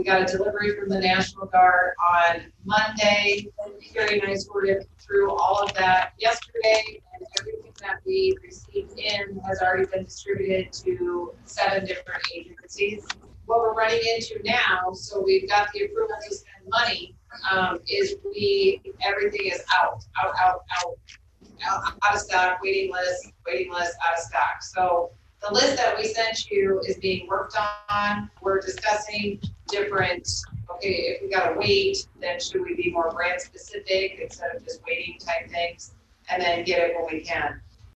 We got a delivery from the National Guard on Monday. Carrie and I sorted through all of that yesterday, and everything that we received in has already been distributed to 7 different agencies. What we're running into now, so we've got the approval to spend money, is everything is out of stock, waiting list, out of stock. So the list that we sent you is being worked on. We're discussing different, okay, if we gotta wait, then should we be more brand specific instead of just waiting type things, and then get it when we can.